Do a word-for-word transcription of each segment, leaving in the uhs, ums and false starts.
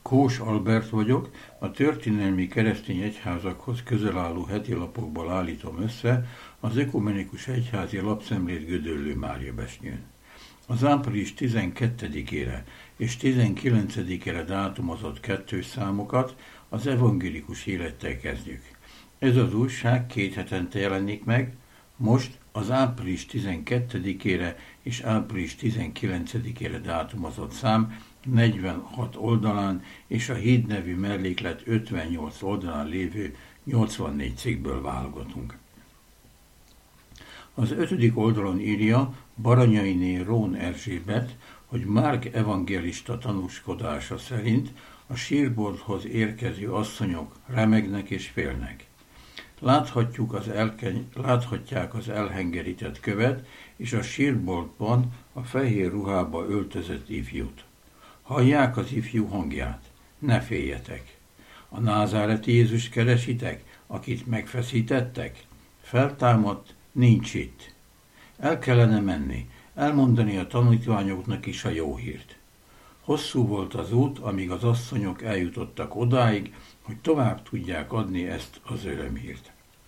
Kós Albert vagyok, a történelmi keresztény egyházakhoz közel álló heti lapokból állítom össze az Ökumenikus Egyházi Lapszemlét Gödöllő Máriabesnyőn. Az április tizenkettedikére és tizenkilencedikére dátumozott kettős számokat az evangélikus élettel kezdjük. Ez az újság két hetente jelenik meg, most az április tizenkettedikére és április tizenkilencedikére dátumozott szám negyvenhat oldalán és a Híd nevű melléklet ötvennyolc oldalán lévő nyolcvannégy cikkből válogatunk. Az ötödik oldalon írja Baranyainé Rón Erzsébet, hogy Márk evangélista tanúskodása szerint a sírbolthoz érkező asszonyok remegnek és félnek. Láthatjuk az elkeny, láthatják az elhengerített követ és a sírboltban a fehér ruhába öltözött ifjút. Hallják az ifjú hangját, ne féljetek. A názáreti Jézus keresitek, akit megfeszítettek? Feltámadt, nincs itt. El kellene menni, elmondani a tanítványoknak is a jó hírt. Hosszú volt az út, amíg az asszonyok eljutottak odáig, hogy tovább tudják adni ezt az örömhírt.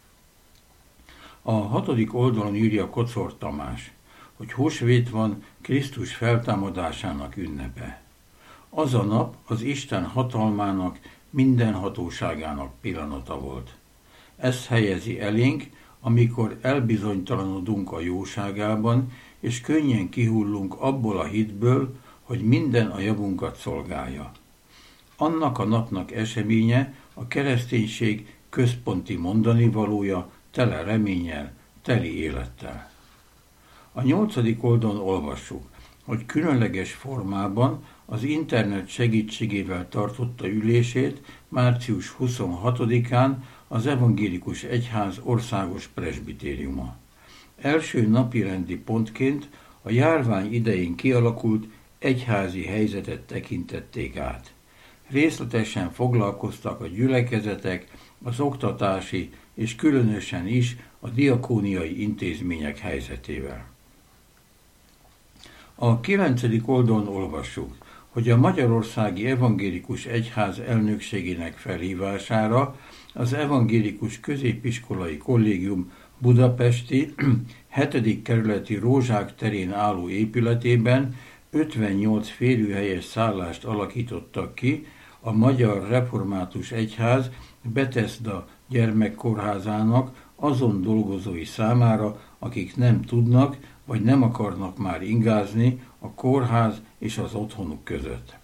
A hatodik oldalon írja Kocor Tamás, hogy húsvét van Krisztus feltámadásának ünnepe. Az a nap az Isten hatalmának, mindenhatóságának pillanata volt. Ez helyezi elénk, amikor elbizonytalanodunk a jóságában, és könnyen kihullunk abból a hitből, hogy minden a javunkat szolgálja. Annak a napnak eseménye a kereszténység központi mondanivalója, tele reménnyel, teli élettel. A nyolcadik oldalon olvassuk, hogy különleges formában az internet segítségével tartotta ülését március huszonhatodikán az Evangélikus Egyház országos presbitériuma. Első napirendi pontként a járvány idején kialakult egyházi helyzetet tekintették át. Részletesen foglalkoztak a gyülekezetek, az oktatási és különösen is a diakóniai intézmények helyzetével. A kilencedik oldalon olvassuk, hogy a Magyarországi Evangélikus Egyház elnökségének felhívására az Evangélikus Középiskolai Kollégium budapesti hetedik kerületi Rózsák terén álló épületében ötvennyolc férőhelyes szállást alakítottak ki a Magyar Református Egyház Bethesda gyermekkórházának azon dolgozói számára, akik nem tudnak vagy nem akarnak már ingázni a kórház és az otthonuk között.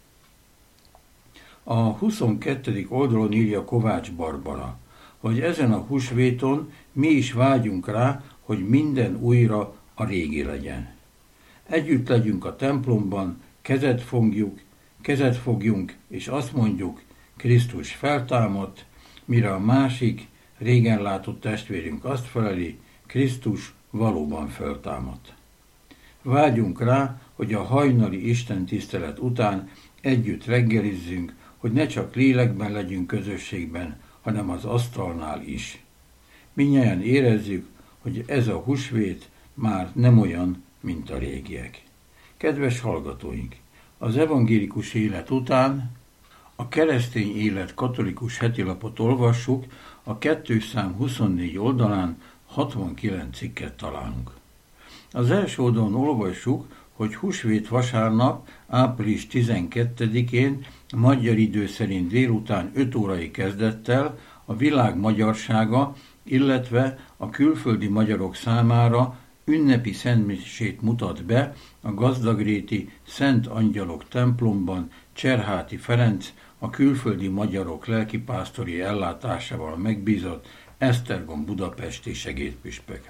A huszonkettedik oldalon írja Kovács Barbara, hogy ezen a húsvéton mi is vágyunk rá, hogy minden újra a régi legyen. Együtt legyünk a templomban, kezet fogjuk, kezet fogjunk, és azt mondjuk, Krisztus feltámadt, mire a másik, régen látott testvérünk azt feleli, Krisztus valóban feltámadt. Vágyunk rá, hogy a hajnali Isten tisztelet után együtt reggelizzünk, hogy ne csak lélekben legyünk közösségben, hanem az asztalnál is. Mindnyájan érezzük, hogy ez a húsvét már nem olyan, mint a régiek. Kedves hallgatóink, az evangélikus élet után a keresztény élet katolikus hetilapot olvassuk, a kettős szám huszonnégy oldalán hatvankilenc cikket találunk. Az első oldalon olvassuk, hogy húsvét vasárnap, április tizenkettedikén magyar idő szerint délután öt órai kezdettel a világ magyarsága, illetve a külföldi magyarok számára ünnepi szentmisét mutat be a gazdagréti Szent Angyalok templomban Cserháti Ferenc, a külföldi magyarok lelkipásztori ellátásával megbízott Esztergom budapesti segédpüspök.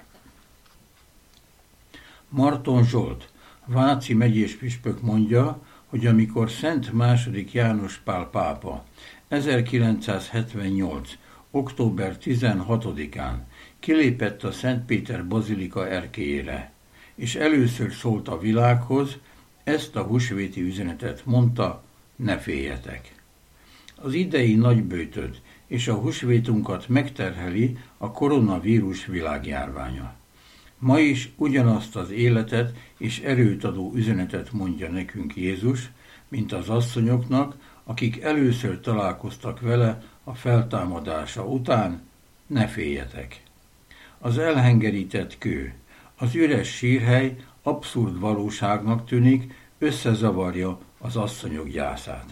Marton Zsolt, váci megyés püspök mondja, hogy amikor Szent második János Pál pápa ezerkilencszázhetvennyolc. október tizenhatodikán kilépett a Szent Péter bazilika erkélyére, és először szólt a világhoz, ezt a húsvéti üzenetet mondta, ne féljetek. Az idei nagyböjtöd és a húsvétunkat megterheli a koronavírus világjárványa. Ma is ugyanazt az életet és erőt adó üzenetet mondja nekünk Jézus, mint az asszonyoknak, akik először találkoztak vele a feltámadása után, ne féljetek. Az elhengerített kő, az üres sírhely abszurd valóságnak tűnik, összezavarja az asszonyok gyászát.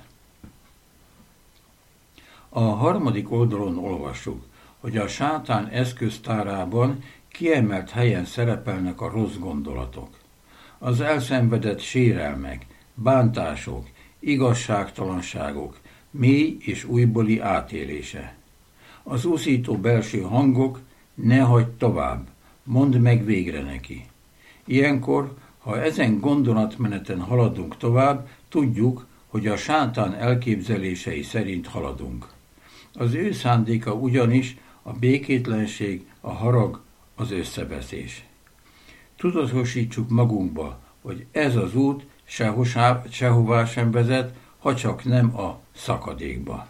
A harmadik oldalon olvassuk, hogy a sátán eszköztárában kiemelt helyen szerepelnek a rossz gondolatok. Az elszenvedett sérelmek, bántások, igazságtalanságok, mély és újbóli átélése. Az úszító belső hangok, ne hagyd tovább, mondd meg végre neki. Ilyenkor, ha ezen gondolatmeneten haladunk tovább, tudjuk, hogy a sátán elképzelései szerint haladunk. Az ő szándéka ugyanis a békétlenség, a harag, az összeveszés. Tudatosítsuk magunkba, hogy ez az út sehová sem vezet, ha csak nem a szakadékba.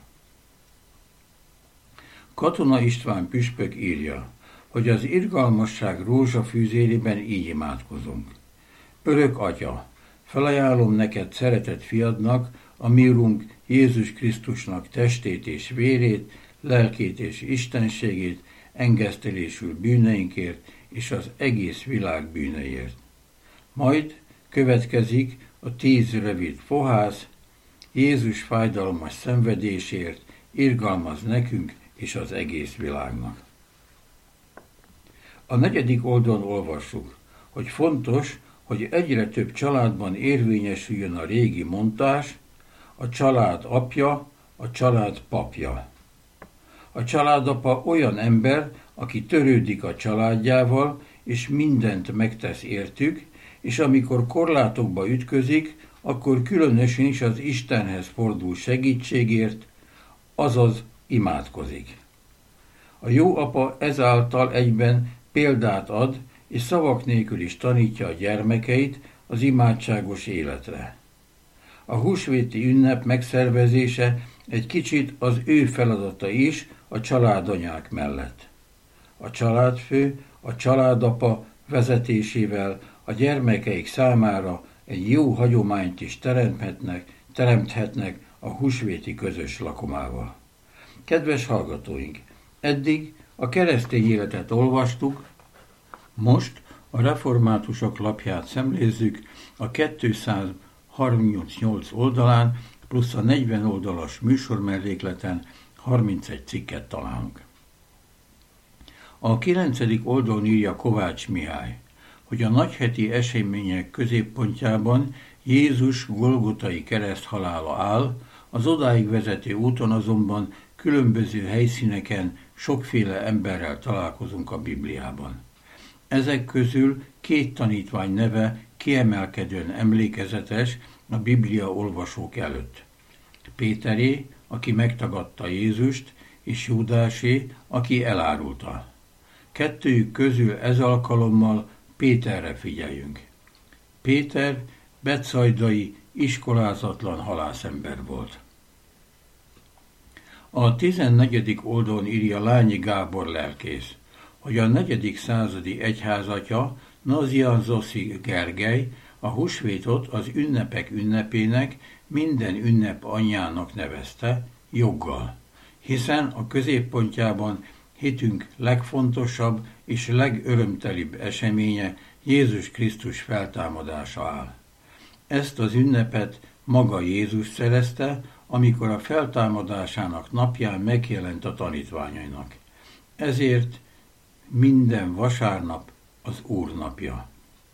Katona István püspök írja, hogy az irgalmasság rózsafűzérében így imádkozunk. Örök Atya, felajánlom neked szeretett fiadnak, a mi Urunk Jézus Krisztusnak testét és vérét, lelkét és istenségét, engesztelésül bűneinkért és az egész világ bűneiért. Majd következik a tíz rövid fohász, Jézus fájdalmas szenvedésért irgalmaz nekünk és az egész világnak. A negyedik oldalon olvassuk, hogy fontos, hogy egyre több családban érvényesüljön a régi mondás, a család apja, a család papja. A családapa olyan ember, aki törődik a családjával, és mindent megtesz értük, és amikor korlátokba ütközik, akkor különösen is az Istenhez fordul segítségért, azaz imádkozik. A jó apa ezáltal egyben példát ad, és szavak nélkül is tanítja a gyermekeit az imádságos életre. A húsvéti ünnep megszervezése egy kicsit az ő feladata is a családanyák mellett. A családfő, a családapa vezetésével a gyermekeik számára egy jó hagyományt is teremthetnek, teremthetnek a húsvéti közös lakomával. Kedves hallgatóink, eddig a keresztény életet olvastuk, most a reformátusok lapját szemlézzük, a kétszázharmincnyolc oldalán plusz a negyven oldalas műsormellékleten harmincegy cikket találunk. A kilencedik oldalon írja Kovács Mihály, hogy a nagyheti események középpontjában Jézus golgotai kereszthalála áll, az odáig vezető úton azonban különböző helyszíneken sokféle emberrel találkozunk a Bibliában. Ezek közül két tanítvány neve kiemelkedően emlékezetes a Biblia olvasók előtt. Péteré, aki megtagadta Jézust, és Júdásé, aki elárulta. Kettőjük közül ez alkalommal Péterre figyeljünk. Péter betsaidai, iskolázatlan halászember volt. A tizennegyedik oldalon írja Lányi Gábor lelkész, hogy a negyedik századi egyházatja Nazian Zoszi Gergely a húsvétot az ünnepek ünnepének, minden ünnep anyjának nevezte, joggal, hiszen a középpontjában hitünk legfontosabb és legörömtelibb eseménye Jézus Krisztus feltámadása áll. Ezt az ünnepet maga Jézus szerezte, amikor a feltámadásának napján megjelent a tanítványainak. Ezért minden vasárnap az Úr napja.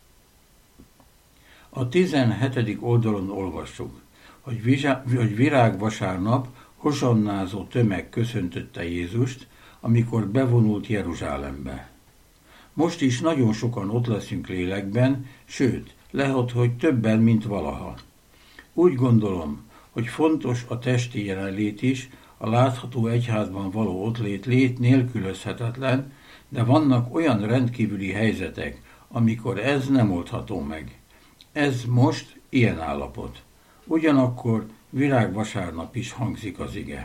A tizenhetedik oldalon olvassuk, hogy virágvasárnap hosannázó tömeg köszöntötte Jézust, amikor bevonult Jeruzsálembe. Most is nagyon sokan ott leszünk lélekben, sőt, lehet, hogy többen, mint valaha. Úgy gondolom, hogy fontos a testi jelenlét is, a látható egyházban való ottlét lét nélkülözhetetlen, de vannak olyan rendkívüli helyzetek, amikor ez nem oldható meg. Ez most ilyen állapot. Ugyanakkor virágvasárnap is hangzik az ige.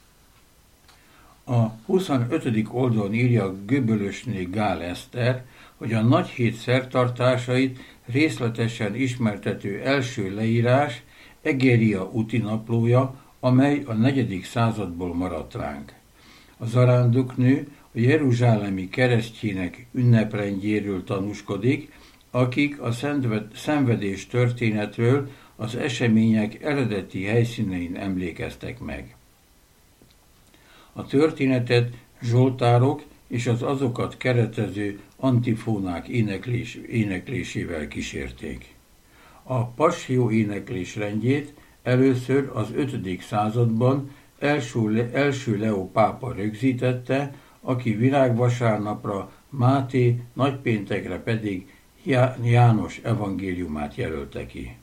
A huszonötödik oldalon írja Göbölösné Gál Eszter, hogy a nagy hét szertartásait részletesen ismertető első leírás Egeria úti naplója amely a negyedik századból maradt ránk. A zarándoknő a jeruzsálemi keresztjének ünneprendjéről tanúskodik, akik a szenvedés történetről az események eredeti helyszínein emlékeztek meg. A történetet zsoltárok és az azokat keretező antifónák éneklés, éneklésével kísérték. A passió éneklés rendjét először az ötödik században első, első Leó pápa rögzítette, aki virágvasárnapra, Máté, nagypéntekre pedig János evangéliumát jelölte ki.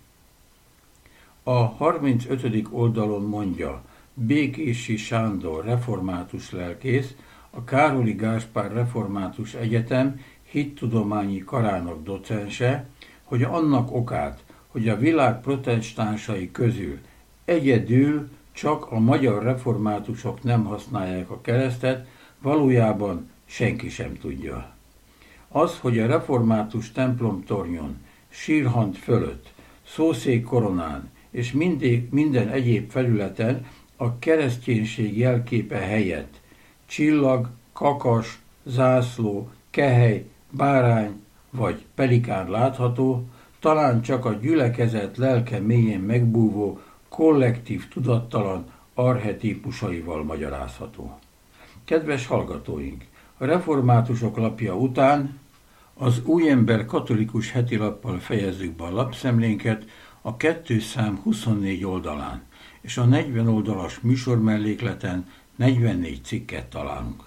A harmincötödik oldalon mondja Békési Sándor református lelkész, a Károli Gáspár Református Egyetem hittudományi karának docense, hogy annak okát, hogy a világ protestánsai közül egyedül csak a magyar reformátusok nem használják a keresztet, valójában senki sem tudja. Az, hogy a református templomtornyon, sírhant fölött, szószék koronán és mindig, minden egyéb felületen a kereszténység jelképe helyett csillag, kakas, zászló, kehely, bárány vagy pelikán látható, talán csak a gyülekezet lelke mélyén megbúvó, kollektív tudattalan archetípusaival magyarázható. Kedves hallgatóink! A reformátusok lapja után az Újember katolikus hetilappal fejezzük be a lapszemlénket a kétszázhuszonnégy oldalán, és a negyven oldalas műsormellékleten negyvennégy cikket találunk.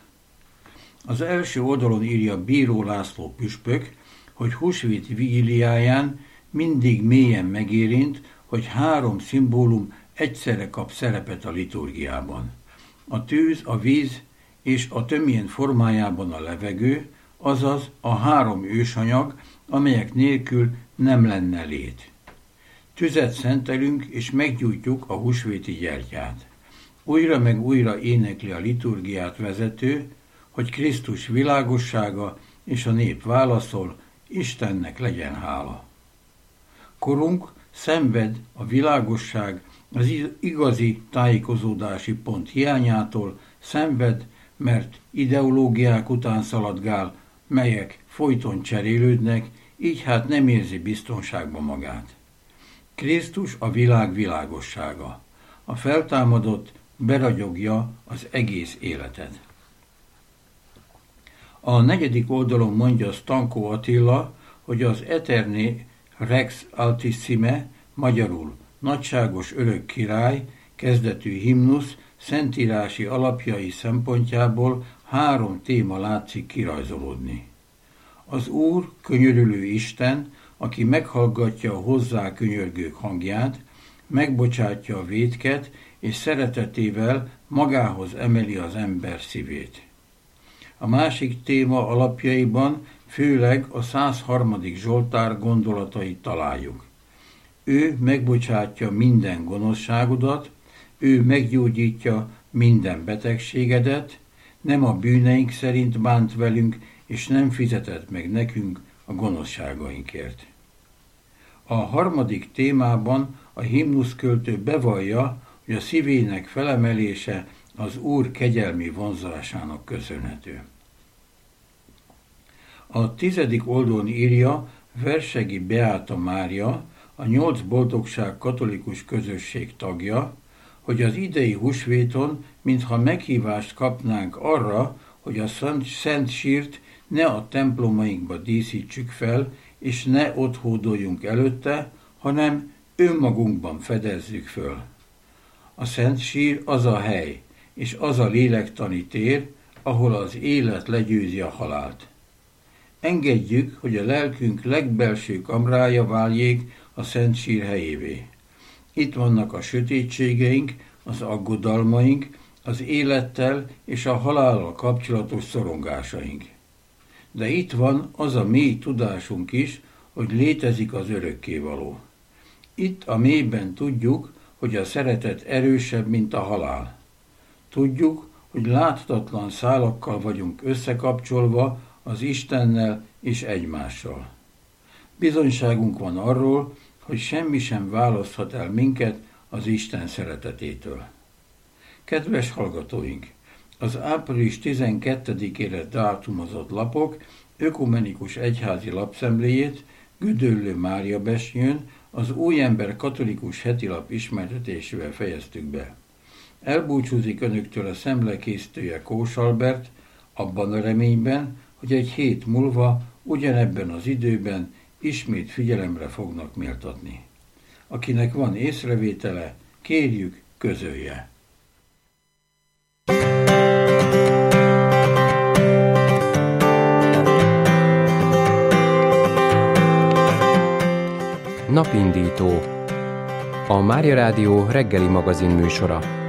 Az első oldalon írja Bíró László püspök, hogy húsvét vigíliáján mindig mélyen megérint, hogy három szimbólum egyszerre kap szerepet a liturgiában. A tűz, a víz és a tömjén formájában a levegő, azaz a három ősanyag, amelyek nélkül nem lenne lét. Tüzet szentelünk és meggyújtjuk a húsvéti gyertyát. Újra meg újra énekli a liturgiát vezető, hogy Krisztus világossága és a nép válaszol, Istennek legyen hála. Korunk szenved a világosság, az igazi tájékozódási pont hiányától, szenved, mert ideológiák után szaladgál, melyek folyton cserélődnek, így hát nem érzi biztonságban magát. Krisztus a világ világossága. A feltámadott beragyogja az egész életet. A negyedik oldalon mondja Stankó Attila, hogy az Eterni Rex Altissime, magyarul nagyságos örök király, kezdetű himnusz szentírási alapjai szempontjából három téma látszik kirajzolódni. Az Úr könyörülő Isten, aki meghallgatja a hozzá könyörgők hangját, megbocsátja a vétket, és szeretetével magához emeli az ember szívét. A másik téma alapjaiban főleg a száz harmadik Zsoltár gondolatait találjuk. Ő megbocsátja minden gonoszságodat, ő meggyógyítja minden betegségedet, nem a bűneink szerint bánt velünk, és nem fizetett meg nekünk a gonoszságainkért. A harmadik témában a himnuszköltő bevallja, hogy a szívének felemelése az Úr kegyelmi vonzásának köszönhető. A tizedik oldalon írja Versegi Beáta Mária, a Nyolc Boldogság katolikus közösség tagja, hogy az idei húsvéton, mintha meghívást kapnánk arra, hogy a Szent Sírt ne a templomainkba díszítsük fel, és ne ott hódoljunk előtte, hanem önmagunkban fedezzük föl. A Szent Sír az a hely, és az a lélektani tér, ahol az élet legyőzi a halált. Engedjük, hogy a lelkünk legbelső kamrája váljék a Szent Sír helyévé. Itt vannak a sötétségeink, az aggodalmaink, az élettel és a halállal kapcsolatos szorongásaink. De itt van az a mély tudásunk is, hogy létezik az örökkévaló. Itt a mélyben tudjuk, hogy a szeretet erősebb, mint a halál. Tudjuk, hogy láthatatlan szálakkal vagyunk összekapcsolva az Istennel és egymással. Bizonyságunk van arról, hogy semmi sem választhat el minket az Isten szeretetétől. Kedves hallgatóink! Az április tizenkettedikére dátumozott lapok ökumenikus egyházi lapszemléjét Gödöllő Mária Besnyőn az Újember katolikus hetilap ismertetésével fejeztük be. Elbúcsúzik önöktől a szemle készítője Kós Albert, abban a reményben, hogy egy hét múlva ugyanebben az időben ismét figyelemre fognak méltatni. Akinek van észrevétele, kérjük, közölje. Napindító. A Mária Rádió reggeli magazin műsora.